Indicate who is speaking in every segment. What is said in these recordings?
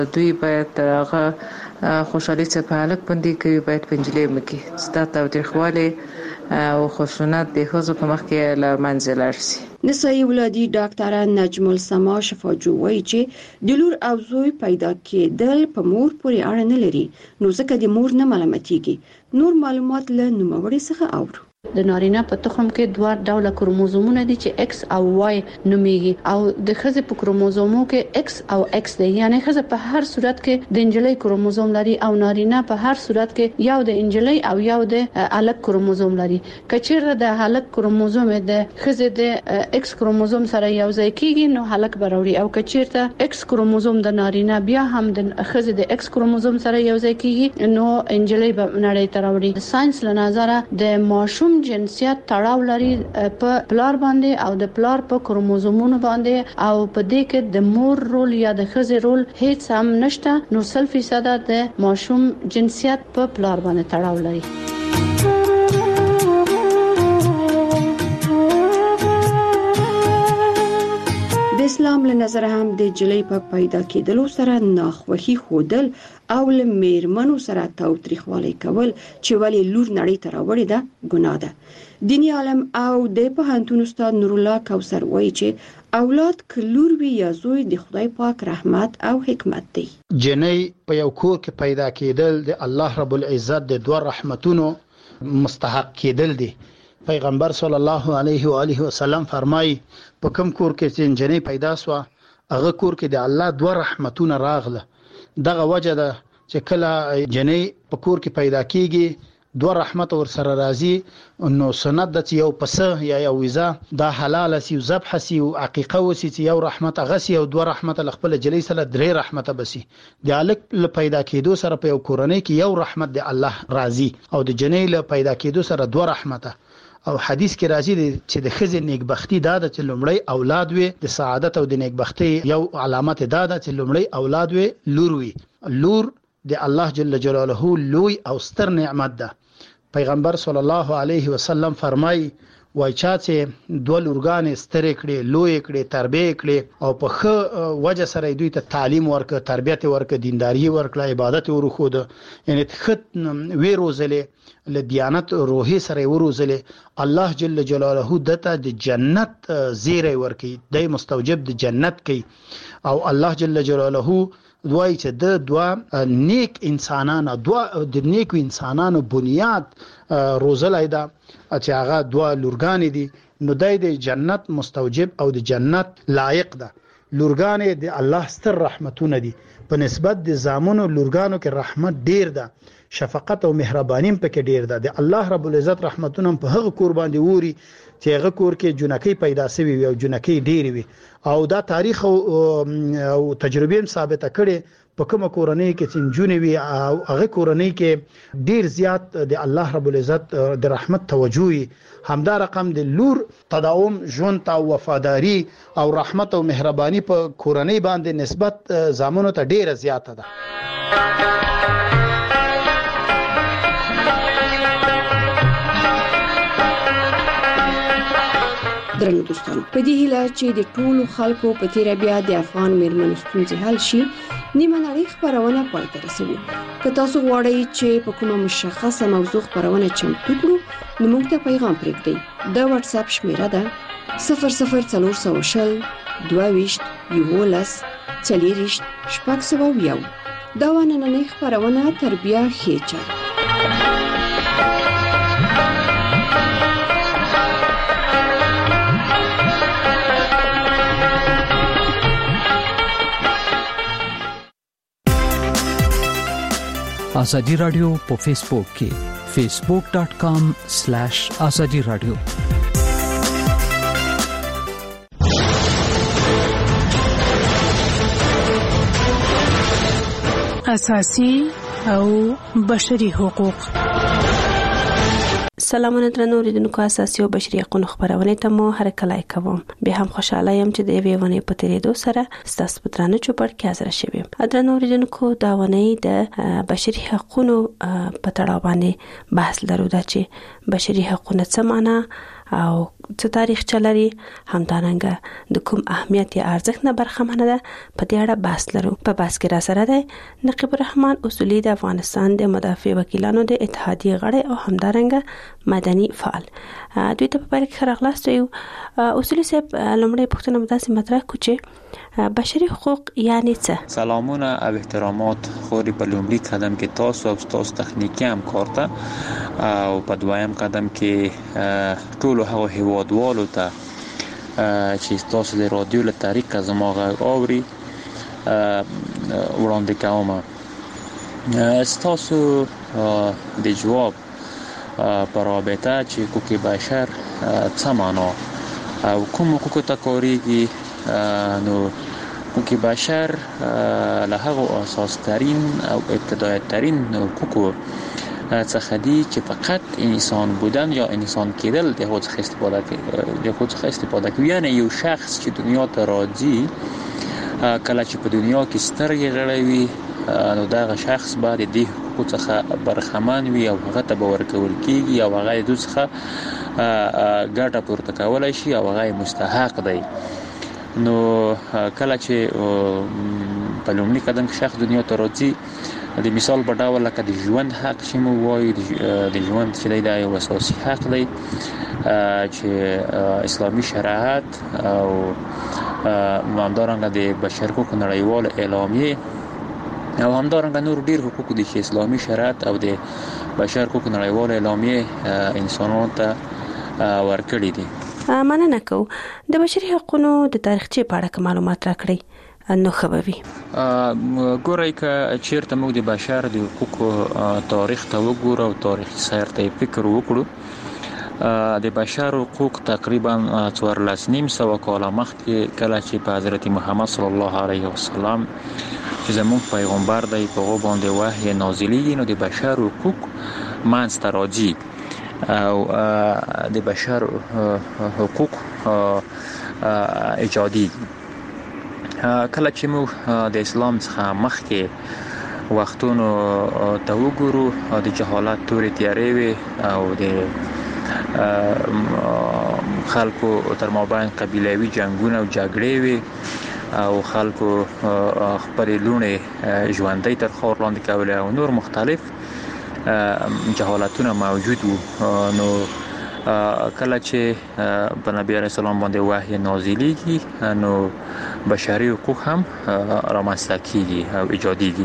Speaker 1: دوی باید هغه خوشحالي چې په هلک باندې کوي باید په نجلۍ مکي ستا تاوتریخوالی او خشونت د ښځو په مخ کې له منځه لاړ شي.
Speaker 2: نسایي ولادي ډاکټره نجم السما شفاجو وایي چې د لور او زوی پیدا کېدل په مور پورې اړه نه لري، نو ځکه د مور نه ملامتيږي. نور معلومات له نوموړي څخه اورو.
Speaker 3: د نارینه په تخم کې دوه ډوله کروموزومونه دي چې X او Y نوميږي، او د ښځې په کروموزومو کې X او X دی، یعنی ښځه په هر صورت کې د انجلۍ کروموزوم لري او نارینه په هر صورت کې یو د انجلۍ او یو د الک کروموزوم لري. کچېره د الک کروموزوم د ښځې د X کروموزوم سره یو ځای کیږي نو الک براوړي، او کچېرته X کروموزوم د نارینه بیا هم د ښځې د X کروموزوم سره یو ځای کیږي نو انجلۍ به نړۍ ته راوړي. ساينس له نظره د ماشوم جنسیت تړاو لري په پلار باندې او د پلار په کروموزومونو باندې، او په دې کې د مور رول یا د ښځې رول هیڅ هم نشته، نو 100% د ماشوم جنسیت په پلار باندې تړاو لري.
Speaker 2: د اسلام له نظر هم د جلۍ په پیدا کېدلو سره ناخوښي خودل او له میرمنو سره تاوتریخوالی کول چې ولی لور نړۍ ته راوړې ده ګناه ده. دینی عالم او د پوهنتون استاد نور الله کوثر وایي چې اولاد کلور وی یا زوی د خدای پاک رحمت او حکمت دی.
Speaker 4: جنۍ په یو کور کې پیدا کېدل د الله رب العزت د دوه رحمتونو مستحق کېدل دي. پیغمبر صلی الله علیه و آله وسلم فرمایي په کوم کور کې چې جنۍ پیدا سو هغه کور کې د الله دوه رحمتونه راغله. دغه وجه ده چې کله جنۍ په کور کې پیدا کیږي دوه رحمت ور سره راځي، نو سنت د یو پسه یا یو وزه دا حلال سی او ذبح سی او عقیقه وسی چې یو رحمت غسی او دوه رحمت خپل جلی سره درې رحمت بسی. د الک له پیدا کېدو سره په یو کورنۍ کې یو رحمت د الله راځي او د جنۍ له پیدا کېدو سره دوه رحمت. او حدیث کې راځي چې د ښځې نیکبختی دا ده چې لومړی اولاد وي، د سعادت او د نیکبختی یو علامت دا ده چې لومړی اولاد وي لور وي. لور د الله جل جلاله لوی او ستر نعمت ده. پیغمبر صلی الله علیه وسلم فرمایي وای چا چې دوه لورګانې سترې کړې لوی کړې تربیه کړې او په ښه وجه سره دوی ته تعلیم ورکړه، تربیت ورکړه، دینداری ورکړه، عبادت ورخوده، یعنی خط وی روزلې له دیانت روحي سره وروزلې، الله جل جلاله دته د جنت زیری ورکړي، د مستوجب د جنت کوي. او الله جل جلاله دوی چې د دوه نیک انسانانو د نیکو انسانانو بنیاد روزلای دا چې هغه دوه لورګانې دي، نو د جنت مستوجب او د جنت لایق ده. لورګانې د الله ستر رحمتونه دي، په نسبت د زامنو لورګانو کې رحمت ډیر ده، شفقت او مهرباني په کې ډیر ده. د الله رب العزت رحمتونه په هغه کور باندې ووري چې هغه کور کې جنکی پیدا شوی وي او جنکی ډیر وي. او دا تاریخ او تجربه ثابته کړي په کومه کورنۍ کې چې جنونی وي او هغه کورنۍ کې ډیر زیات د الله رب العزت د رحمت توجهي، همدا رقم د لور تداوم ژوند او وفاداری او رحمت او مهرباني په کورنۍ باندې نسبت زامنو ته ډیره زیاته ده.
Speaker 2: درنو دوستانو، په دې هیله چې د ټولو خلکو په تیره بیا د افغان میرمنو ستونزې حل شي، نیمه نړۍ خبرونه پای ته رسوي. که تاسو غواړئ چې په کومه مشخصه موضوع خبرونه چمتو کړو نو موږ ته پیغام پرېږدئ. د واتس اپ شمیره ده 00420 22 11 40 601. دا نننۍ خبرونه تر بیا ښې چاره.
Speaker 5: آزادی رادیو په فیسبوک کې facebook.com/azadi radio.
Speaker 6: اساسي او بشري حقوق.
Speaker 7: سلامونه درنو ریدونکو، اساسي او بشري حقوقو خبرونه ته مو هرکلای کوم. به هم خوشاله یم چې د یوې ونې په تیریدو سره ستاسو په درانه چوپړ کې حاضر شوم. درنو ریدونکو، دا ونې د بشري حقوقو په تړاو باندې بحث لرو، دا چې بشري حقوق څه معنی او څه تاریخ چلري همدارنګه د کوم اهمیت یا ارزښت نه برخمنه ده په دې اړه بحث لرو. په بحث کې را سره ده نقیب الرحمن اصولي د افغانستان د مدافع وکیلانو د اتحادیې غړی او همدارنګه مدني فعال. دوی ته په پیل کې راغلاست یو اصولي صاحب لومړی پوښتنه متاسې مطرح کو چې بشري حقوق یعنی څه؟
Speaker 8: سلامونه او احترامات خوري په لومړي قدم کې تاسو او تاسو تخنیکی همکار ته او په دویم قدم کې ټول هغه هیوادوالو ته چې تاسو د رادیو له طریقه زما غږ اوري وړاندې کوم. تاسو د جواب پر رابطه چې حقوق بشر څه معنا او کوم حقوق ته کاریږي، نو حقوق بشر له هغه اساس ترین او ابتدایی ترین حقوق څخه دي چې فقط انسان بودن یا انسان کېدل د هغه څخه استفاده کوي. یعنی یو شخص چې دنیا ته راځي کله چې په دنیا کې سترګې غړوي نو دا شخص باید د حقوق څخه برخمن وي او هغه ته باور کول کیږي او هغه د څخه ګټه پورته کولای شي او هغه مستحق دی. نو کله چې په لومړي قدم کې شخص دنیا ته راځي د مثال په ډول لکه د ژوند حق چې مو وایي د ژوند چې دی یو اساسي حق دی چې اسلامي شریعت او همدارنګه د بشر حقوق نړیوال اعلامیه او همدارنګه نور ډیر حقوق دي چې اسلامي شریعت او د بشر حقوق نړیوال اعلامیه انسانانو ته ورکړي دي.
Speaker 7: مننه کوم. د بشري حقوقو د تاریخچې په اړه معلومات راکړئ نو خبري.
Speaker 8: ګورئ که چیرته موږ د بشر د حقوقو تاریخ ته وګورو او تاریخي سیر ته فکر وکړو، د بشر حقوق تقریبا 1400 کاله مخکې کله چې په حضرت محمد صلی الله علیه وسلم چې زموږ پیغمبر دی په هغه باندې وحی نازلیږي نو د بشر حقوق منځته راځي او د بشر حقوق ایجادي. کله چې موږ د اسلام څخه مخکې وختونو ته وګورو د جهالت تورې تیارې وي او د خلکو تر مابین قبیلوي جنگونه او جګړې وي او خلکو خپل لونې ژوندۍ تر خاور لاندې کولې او نور مختلف جهالتونه موجود وو. نو کله چې په نبی علیه السلام باندې وحی نازلیږي نو بشري حقوق هم رامنځته کیږي او ایجادیږي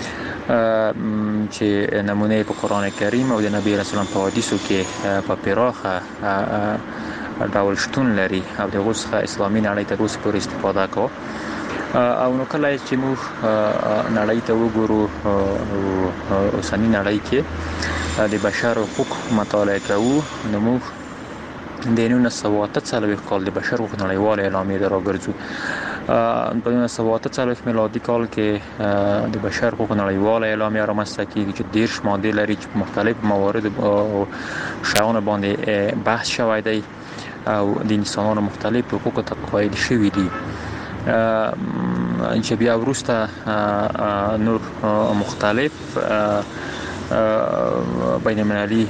Speaker 8: چې نمونه په قران کریم او د نبی علیه السلام په حدیثو کې په پراخه ډول شتون لري او دغه څخه اسلامي نړۍ ته اوس پورې استفاده کوي. او نو کله چې موږ نړۍ ته وګورو اوسنی نړۍ کې د بشر حقوق مطالعه کوو نو موږ د 1943 کال د بشر حقوق نړیوال اعلامیه راګرځو. په 1943 میلادي کال کې د بشر حقوق نړیوال اعلامیه رامنځته کیږي چې 10 ماده لري چې مختلف موارد او شاونه باندې بحث شوی دی او د انسانانو مختلف حقوق ته قایل شوی دي چې بیا وروسته نور مختلف بین المللي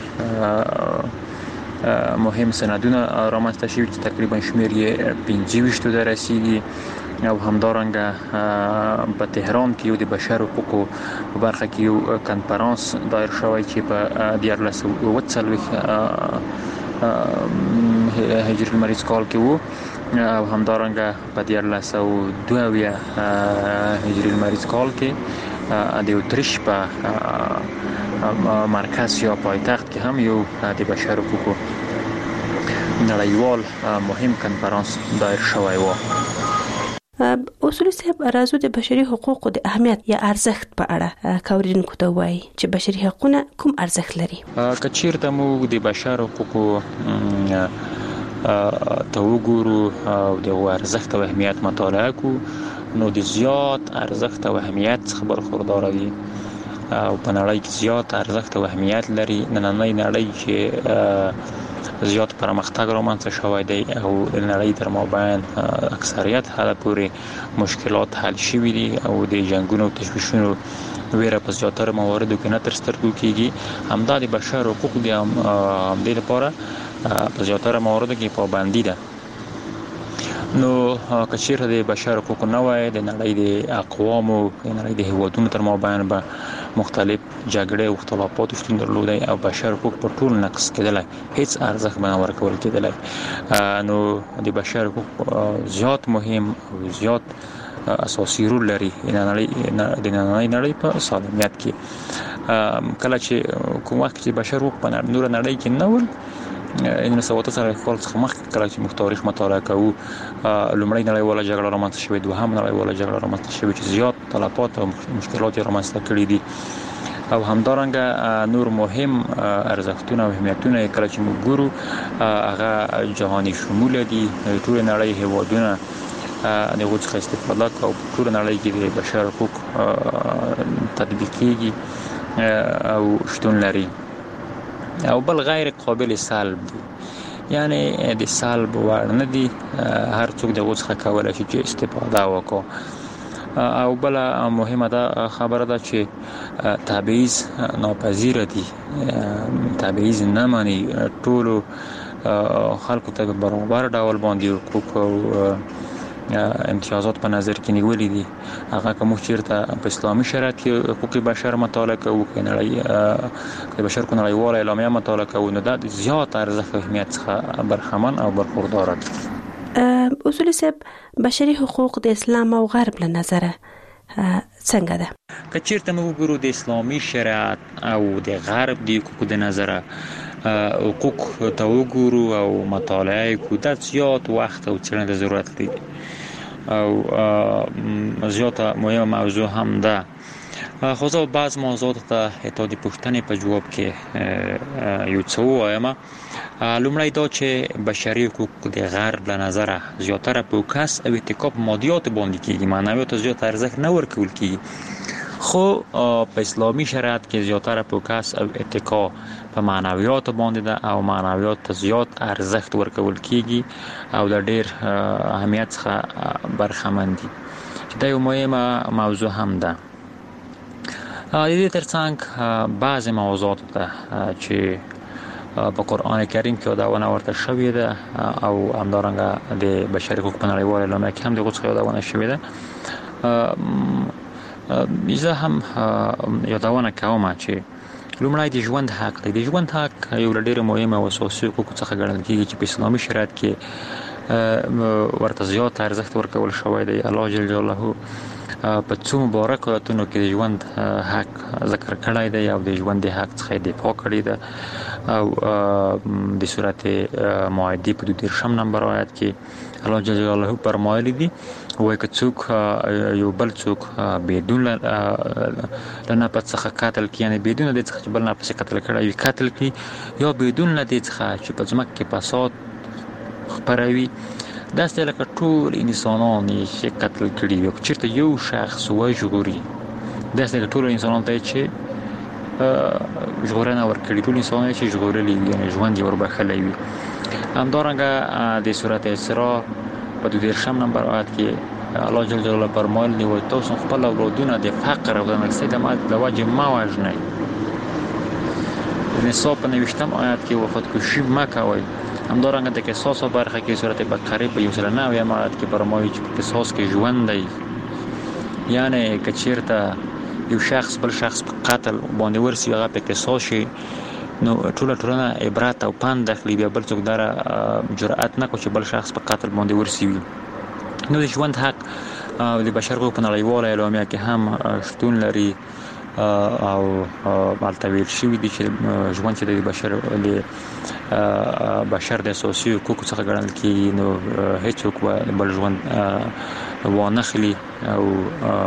Speaker 8: مهم سندونه رامنځته شوي چې تقریبا شمیر یې 25 ته رسیدي او همدارنګه په تهران کې یو د بشر حقوقو په برخه کې یو کنفرانس دایر شوی چې په 1940 هجری المریض کال کې وو او همدارنګه په 1902 هجری المریض کال کې د اتریش په مرکز یا پایتخت کې هم یو د بشر حقوقو نړیوال مهم کنفرانس دایر شوی و.
Speaker 7: اصولي صاحب راځو د بشري حقوقو د اهمیت یا ارزښت په اړه کاوریدونکو ته وایي چې بشري حقوقونه کوم ارزښت لري.
Speaker 8: که چیرته موږ د بشر حقوقو ته وګورو او د ارزښت او اهمیت مطالعه کو نو د زیات ارزښت او اهمیت څخه برخوردار دي او په نړۍ کې زیات ارزښت او اهمیت لري. نننۍ نړۍ چې زیات پرمختګ رامنځته شوی دی او د نړۍ تر مابین اکثریت حد پورې مشکلات حل شوي دي او د جنگونو او تشویشونو ویره په زیاتره مواردو کې نه تر سترګو کېږي. همدا د بشر حقوق دي هم دې لپاره په زیاتره مواردو کې پابندي ده. نو که چیرته د بشر حقوق نه وای، د نړۍ د اقوامو، د نړۍ د هیوادونو تر مابین به مختلف جګړې او اختلافات شتون درلودای او بشر حقوق په ټول نقص کېدلای، هیڅ ارزښت به نه ورکول کېدلای. نو د بشر حقوق زیات مهم او زیات اساسي رول لري د نړۍ په سالمیت کې. کله چې کوم وخت چې بشر حقوق په نور نړۍ کې نه ول، ان سوات سره خپل څخه مخکې کله چې موږ تاریخ مطالعه کوو، لومړی نړیواله جګړه رامنځته شوې، دوهم نړیواله جګړه رامنځته شوې چې زیات تلفات او مشکلات رامنځته کړي دي، او همدارنګه نور مهم ارزښتونه او اهمیتونه کله چې موږ ګورو هغه جهاني شمول دي. ټول نړۍ هیوادونه دغه څخه استفاده کوي او ټول نړۍ کې د بشر حقوق تطبیق کیږي او شتون لري. او بل غیر قابل سلب دي، یعنی د سلب وړ نه دي، هر څوک دغه څخه کولای شي چې استفاده وکړي. او بل مهمه ده خبره ده چې تبعیض ناپذیر دي، تبعیض نه مانی، ټول خلکو ته برابر ډول باندې حقوق او امتیازات په نظر کې نیولې دي. هغه کوم چیرته په اسلامي شریعت کې حقوق بشر مطالعه کوو، کې بشر کو نړیواله اعلامیه مطالعه کوو، نو دا زیات ارزښت او اهمیت څخه برخمن او برخوردار دي.
Speaker 7: اصول صاحب، بشري حقوق د اسلام او غرب له نظره څنګه ده؟
Speaker 8: که چیرته موږ وګورو د اسلامي شریعت او د غرب د حقوق د نظره حقوق ته وګورو او مطالعه کوو، دا زیات وخت او څېړنې د ضرورت لري او زیاته مهمه موضوع هم ده. خو زه بعض موضوعات ته حتی د پوښتنې په جواب کې یو څه ووایم. لومړی دا چې بشري حقوق د غرب له نظره زیاتره په کس او اتکا په مادیات باندې کېږي، معنویات زیات ارزښت نه ورکول کېږي. خو په اسلامي شریعت کې زیاتره په کس او اتکا په معنویات باندې ده او معنویات ته زیات ارزښت ورکول کېږي او د ډېر اهمیت څخه برخمن دي، چې دا یو مهمه موضوع هم ده. د دې ترڅنګ بعض موضوعات ته چې په قرآن کریم کې یادونه ورته شوې ده او همدارنګه د بشري حقوق په نړیواله اعلامیه کې هم دغه څخه یادونه شوې ده، زه هم یادونه کوم چې لومړی د ژوند حق دی. د ژوند حق یو له ډېرو مهمو او اساسي حقوقو څخه ګڼل کېږي چې په اسلامي شریعت کې ورته زیات ارزښت ورکول شوی دی. الله جل جلاله په څو مبارک آیاتونو کې د ژوند حق ذکر کړی دی او د ژوند د حق څخه دفاع کړې ده. او د سورت مائده په 22 نمبر آیت کې الله جل جلاله فرمایلی دی وایي که څوک یو بل څوک بدون له نفس څخه قتل کړي، یعنی بدون د څخه بل نفس قتل کړي وي قتل کړي، یا بدون د څخه چې په ځمکه کې فساد خپروي، داسې لکه ټول انسانان چې قتل کړي وي. چېرته یو شخص وژغوري، داسې لکه ټول انسانان ته چې ژغورنه ورکړي، ټول انسانان چې ژغورلي وي، یعنی ژوند یې وربښلی وي. همدارنګه د سورت اسراء په 22 نمبر آیت کې الله جل جلاله فرمایلی وایي تاسو خپل اولادونه د فقر او د ناقصۍ د وجې مه وژنئ. نساء په 29 آیت کې خودکشي مه کوئ. همدارنګه د قصاص برخه کې سورت بقره په 109 آیت کې فرمایي چې په قصاص کې ژوند دی، یعنی که چیرته یو شخص بل شخص په قتل باندې ورسي، هغه په قصاص شي، نو ټولنه عبرت او پند اخلي، بیا بل څوک دره جرأت نه کوي چې بل شخص په قتل باندې ورسي وي. نو د ژوند حق د بشر حقوق په نړیواله اعلامیه کې هم شتون لري او هلته ویل شوي دي چې ژوند چې د بشر د اساسي حقوقو څخه ګڼل کېږي، نو هیڅوک بل ژوند وانخلي او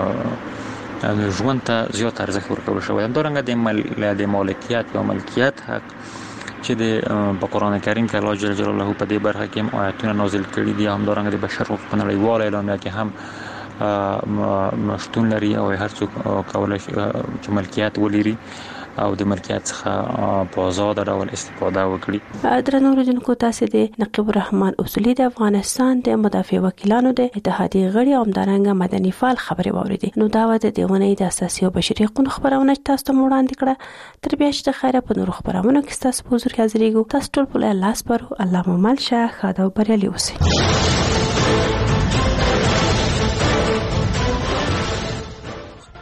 Speaker 8: ژوند ته زیات ارزښت ورکول شوی. همدارنګه د مالکیت یا ملکیت حق چې په قرآن کریم کې الله جل جلاله په دې برخه کې هم آیاتونه نازل کړي دي. همدارنګه د بشر حقوق په نړیواله اعلامیه کې هم شتون لري او هر څوک کولای شي چې ملکیت ولري او د ملکیت څخه په آزاد ډول استفاده وکړي.
Speaker 7: درنو اوریدونکو تاسو د نقیب الرحمن اصولي د افغانستان د مدافع وکیلانو د اتحادیې غړي او همدارنګه مدني فعال خبرې واوریدي. نو دا د دیونې د اساسي او بشري حقوقو خبرونه تاسو ته وړاندې کړه. تر بیا چې د خیره په نور خبرونه کې تاسو په حضور کې حاضرېږو. تاسو ټول په الله سپارو. الله مو مل شه، ښاد او بریالي اوسئ.